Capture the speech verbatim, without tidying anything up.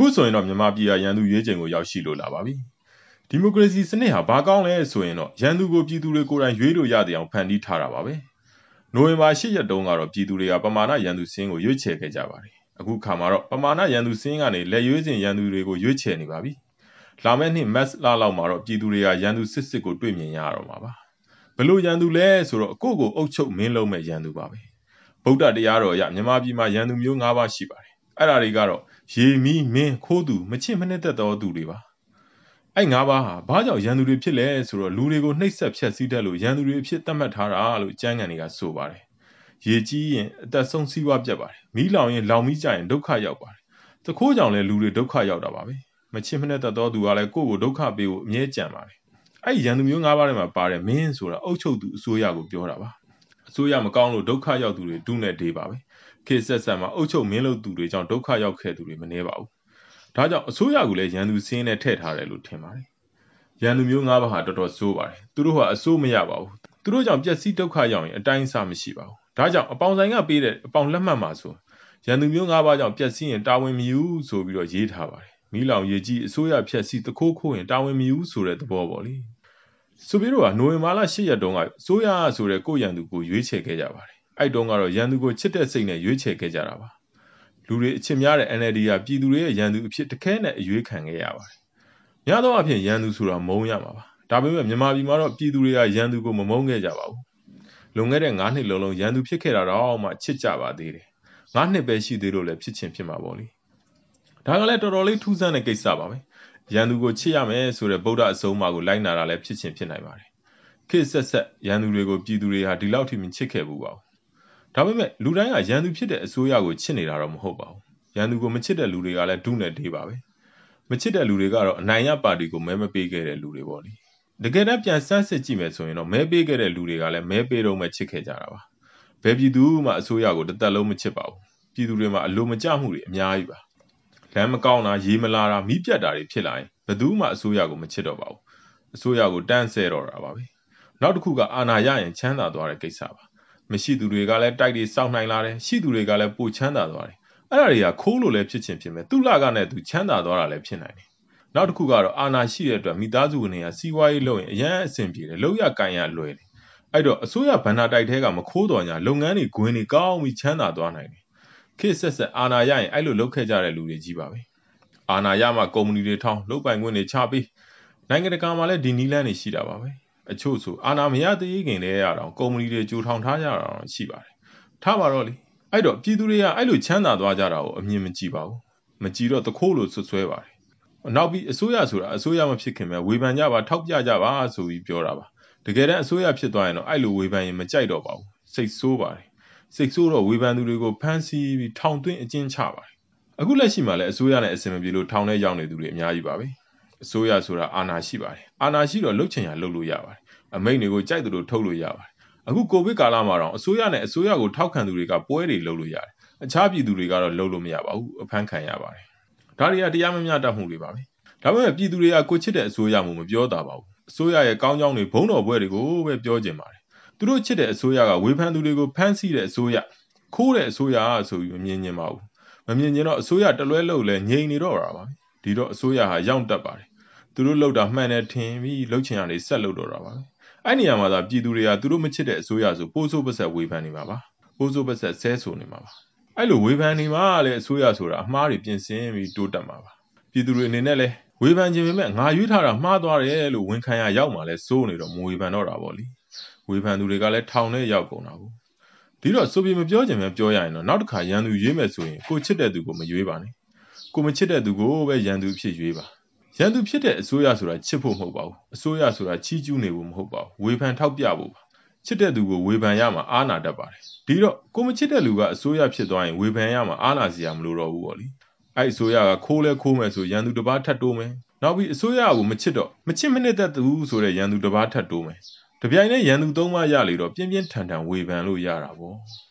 ဆိုရင်တော့မြန်မာပြည်ကရန်သူရွေးချယ်ကိုရောက်ရှိလို့လာပါပြီဒီမိုကရေစီစနစ်ဟာဘာကောင်းလဲဆိုရင်တော့ရန်သူကိုပြည်သူတွေကိုယ်တိုင်ရွေးလို့ရတဲ့အောင်ဖန်တီးထားတာပါပဲနိုဝင်ဘာ၈ရက်တုန်းကတော့ပြည်သူတွေကပမာဏရန်သူစင်းကိုရွေးချယ်ခဲ့ကြပါတယ်အခုခါမှာတော့ပမာဏရန်သူစင်းကနေလက်ရွေးစဉ်ရန်သူတွေကိုရွေးချယ်နေပါပြီလာမယ့်နှစ်မတ်လလောက်မှာတော့ပြည်သူတွေကရန်သူစစ်စစ်ကိုတွေ့မြင်ရတော့မှာပါဘလို့ရန်သူလဲဆိုတော့ကိုယ့်ကိုအုပ်ချုပ်မင်းလုံးမဲ့ရန်သူပါပဲဗုဒ္ဓတရားတော်အရမြန်မာပြည်မှာရန်သူမျိုး၅ပါးရှိပါတယ်အဲ့ဒါတွေကတော့ရေမီးမင်းခိုးသူမချစ်မနစ်သက်သောသူတွေပါအဲ့၅ပါးဟာဘာကြောင့်ရန်သူတွေဖြစ်လဲဆိုတော့လူတွေကိုနှိပ်စက်ဖျက်ဆီးတတ်လို့ရန်သူတွေအဖြစ်သတ်မှတ်ထားတာလို့ကျမ်းဂန်တွေကဆိုပါတယ်ရေကြီးရင်အသက်ဆုံးစီးပွားပြတ်ပါတယ်မီးလောင်ရင်လောင်မီးကြရင်ဒုက္ခရောက်ပါတယ်တခိုးကြောင့်လည်းလူတွေဒုက္ခရောက်တာပါပဲမချစ်မနစ်သက်သောသူကလည်းကိုယ့်ကိုဒုက္ခပေးဖို့အမြဲကြံပါတယ်အဲ့ရန်သူမျိုး၅ပါးထဲမှာပါတဲ့မင်းဆိုတာအုပ်ချုပ်သူအစိုးရကိုပြောတာပါအစိုးရမကောင်းလို့ဒုက္ခရောက်သူတွေဒုနဲ့ဒေးပါပဲခေတ်ဆက်ဆက်မှာအုပ်ချုပ်မင်းလုပ်သူတွေကြောင့်ဒုက္ခရောက်ခဲ့သူတွေမနှဲပါဘူးဒါကြောင့်အစိုးရကလည်းရန်သူစင်းနဲ့ထည့်ထားတယ်လို့ထင်ပါတယ်ရန်သူမျိုး၅ပါးဟာတော်တော်ဆိုးပါတယ်သူတို့ဟာအစိုးမရပါဘူးသူတို့ကြောင့်ပျက်စီးဒုက္ခရောက်ရင်အတိုင်းအဆမရှိပါဘူးဒါကြောင့်အပေါင်ဆိုင်ကပေးတဲ့အပေါင်လက်မှတ်မှာဆိုရန်သူမျိုး၅ပါးကြောင့်ပျက်စီးရင်တာဝန်မယူဆိုပြီးတော့ရေးထားပါတယ်မီးလောင်ရေကြီးအစိုးရဖျက်ဆီးတခိုးခိုးရင်တာဝန်မယူဆိုတဲ့သဘောပေါ့လေဆိုပြီးတော့နိုဝင်ဘာလ၈ရက်တုန်းကအစိုးရဆိုတဲ့ကိုရန်သူကိုရွေးချယ်ခဲ့ကြပါတယ်အဲ့တုန်းကတော့ရန်သူကိုချစ်တဲ့စိတ်နဲ့ရွေးချယ်ခဲ့ကြတာပါလူတွေအချစ်များတဲ့ N L D ကပြည်သူတွေရဲ့ရန်သူအဖြစ်တခဲနဲ့အရွေးခံခဲ့ရပါတယ်များသောအားဖြင့်ရန်သူဆိုတာမုန်းရမှာပါဒါပေမဲ့မြန်မာပြည်မှာတော့ပြည်သူတွေကရန်သူကိုမမုန်းခဲ့ကြပါဘူးလွန်ခဲ့တဲ့၅နှစ်လုံးလုံးရန်သူဖြစ်ခဲ့တာတော့မှချစ်ကြပါသေးတယ်၅နှစ်ပဲရှိသေးလို့လည်းဖြစ်ချင်းဖြစ်မှာပေါ့လေဒါကလည်းတော်တော်လေးထူးဆန်းတဲ့ကိစ္စပါပဲရန်သူကိုချစ်ရမယ်ဆိုတဲ့ဗုဒ္ဓအဆုံးအမကိုလိုက်နာတာလည်းဖြစ်ချင်းဖြစ်နိုင်ပါတယ်ခေတ်ဆက်ဆက်ရန်သူတွေကိုပြည်သူတွေဟာဒီလောက်ထိမချစ်ခဲ့ဘူးပါဘူးဒါပေမဲ့လူတိုင်းကရန်သူဖြစ်တဲ့အစိုးရကိုချစ်နေတာတော့မဟုတ်ပါဘူးရန်သူကိုမချစ်တဲ့လူတွေကလည်းဒုနဲ့ဒေးပါပဲမချစ်တဲ့လူတွေကတော့အနိုင်ရပါတီကိုမဲမပေးခဲ့တဲ့လူတွေပေါ့လေတကယ်တမ်းပြန်စမ်းစစ်ကြည့်မယ်ဆိုရင်တော့မဲပေးခဲ့တဲ့လူတွေကလည်းမဲပေးတော့မှချစ်ခဲ့ကြတာပါဘယ်ပြည်သူမှအစိုးရကိုတစ်သက်လုံးမချစ်ပါဘူးပြည်သူတွေမှာအလိုမကျမှုတွေအများကြီးပါလမ်းမကောင်းတာရေမလာတာမီးပြတ်တာတွေဖြစ်လာရင်ဘယ်သူမှအစိုးရကိုမချစ်တော့ပါဘူးအစိုးရကိုတန်းဆဲတော့တာပါပဲနောက်တစ်ခုကအာဏာရရင်ချမ်းသာသွားတဲ့ကိစ္စပါမရှိသူတွေကလည်းတိုက်တွေစောင့်နိုင်လာတယ်ရှိသူတွေကလည်းပိုချမ်းသာသွားတယ်အဲ့ဒါတွေကခိုးလို့လည်းဖြစ်ချင်းဖြစ်မယ်သူ့လကနဲ့သူချမ်းသာသွားတာလည်းဖြစ်နိုင်တယ်နောက်တစ်ခုကတော့အာဏာရှိတဲ့အတွက်မိသားစုဝင်တွေကစီးပွားရေးလုပ်ရင်အရန်အဆင်ပြေတယ်လောက်ရကန်ရလွယ်တယ်အဲ့တော့အစိုးရဗန္ဒာတိုက်ထဲကမခိုးတော်ညာလုပ်ငန်းတွေဂွင်တွေကောင်းပြီးချမ်းသာသွားနိုင်တယ်ခေတ်ဆက်ဆက်အာဏာရရင်အဲ့လိုလုပ်ခဲ့ကြတဲ့လူတွေကြီးပါပဲအာဏာရမှကုမ္ပဏီတွေထောင်းလုပ်ပိုင်ခွင့်တွေချပေးနိုင်ငံတကာမှာလည်းဒီနီးလန်းတွေရှိတာပါပဲအချို့ဆိုအာဏာမရသေးခင်တည်းရအောင်ကုမ္ပဏီတွေကြိုထောင်ထားကြတာရှိပါတယ်ထားပါတော့လေအဲ့တော့ပြည်သူတွေကအဲ့လိုချမ်းသာသွားကြတာကိုအမြင်မကြည့်ပါဘူးမကြည့်တော့တခိုးလို့ဆွဆွဲပါတယ်နောက်ပြီးအစိုးရဆိုတာအစိုးရမဖြစ်ခင်မှာဝေဖန်ကြပါထောက်ပြကြပါဆိုပြီးပြောတာပါတကယ်တမ်းအစိုးရဖြစ်သွားရင်တော့အဲ့လိုဝေဖန်ရင်မကြိုက်တော့ပါဘူးစိတ်ဆိုးပါတယ်စိတ်ဆိုးတော့ဝေဖန်သူတွေကိုဖမ်းဆီးပြီးထောင်သွင်းအကျဉ်းချပါတယ်အခုလက်ရှိမှာလည်းအစိုးရနဲ့အဆင်မပြေလို့ထောင်ထဲရောက်နေသူတွေအများကြီးပါပဲအစိုးရဆိုတာအာဏာရှိပါတယ်အာဏာရှိတော့လှုပ်ချင်ရလှုပ်လို့ရပါတယ်အမိန့်တွေကိုကြိုက်တယ်လို့ထုတ်လို့ရပါတယ်အခုကိုဗစ်ကာလမှာတော့အစိုးရနဲ့အစိုးရကိုထောက်ခံသူတွေကပွဲတွေလုပ်လို့ရတယ်အခြားပြည်သူတွေကတော့လုပ်လို့မရပါဘူးအဖမ်းခံရပါတယ်ဒါတွေကတရားမမျှတမှုတွေပါပဲဒါပေမဲ့ပြည်သူတွေကကိုချစ်တဲ့အစိုးရမျိုးမပြောတာပါဘူးအစိုးရရဲ့ကောင်းကြောင်းတွေဘုံတော်ပွဲတွေကိုပဲပြောကြင်ပါတယ်သူတို့ချစ်တဲ့အစိုးရကဝေဖန်သူတွေကိုဖမ်းဆီးတဲ့အစိုးရခိုးတဲ့အစိုးရဆိုပြီးမမြင်ကျင်ပါဘူးမမြင်ကျင်တော့အစိုးရတလွဲလို့လဲငြိမ်နေတော့တာပါပဲဒီတော့အစိုးရဟာရောက်တက်ပါတယ်သူတို့လောက်တာမှန်တယ်ထင်ပြီးလှုပ်ချင်ရတယ်ဆက်လှုပ်တော့တာပါပဲအဲ့နေရာမှာသာပြည်သူတွေကသူတို့မချစ်တဲ့အစိုးရဆိုပိုးဆိုးပဆက်ဝေဖန်နေမှာပါပိုးဆိုးပဆက်ဆဲဆိုနေမှာပါအဲ့လိုဝေဖန်နေမှာလေအစိုးရဆိုတာအမှားတွေပြင်ဆင်ပြီးတိုးတက်မှာပါပြည်သူတွေအနေနဲ့လဲဝေဖန်ခြင်းပေမဲ့ငါရွေးထားတာမှားသွားတယ်လို့ဝန်ခံရရောက်မှာလဲစိုးနေတော့မဝေဖန်တော့တာပေါ့လေဝေဖန်သူတွေကလည်းထောင်ထဲရောက်ကုန်တာကိုဒီတော့ဆိုပြီးမပြောချင်ပဲပြောရရင်တော့နောက်တစ်ခါရန်သူရွေးမယ်ဆိုရင်ကိုချစ်တဲ့သူကိုမရွေးပါနဲ့ကိုမချစ်တဲ့သူကိုပဲရန်သူဖြစ်ရွေးပါရန်သူဖြစ်တဲ့အစိုးရဆိုတာချစ်ဖို့မဟုတ်ပါဘူးအစိုးရဆိုတာချီးကျူးနေဖို့မဟုတ်ပါဘူးဝေဖန်ထောက်ပြဖို့ပါချစ်တဲ့သူကိုဝေဖန်ရမှာအာနာတတ်ပါတယ်ဒီတော့ကိုမချစ်တဲ့လူကအစိုးရဖြစ်သွားရင်ဝေဖန်ရမှာအာနာစရာမလိုတော့ဘူးပေါ့လေအဲ့အစိုးရကခိုးလဲခိုးမယ်ဆိုရန်သူတစ်ပါးထပ်တိုးမယ်နောက်ပြီးအစိုးရကိုမချစ်တော့မချစ်မနစ်သက်သူဆိုတဲ့ရန်သူတစ်ပါးထပ်တိုးမယ်တပြိုင်တည်းရန်သူသုံးပါးရလေတော့ပြင်းပြင်းထန်ထန်ဝေဖန်လို့ရတာပေါ့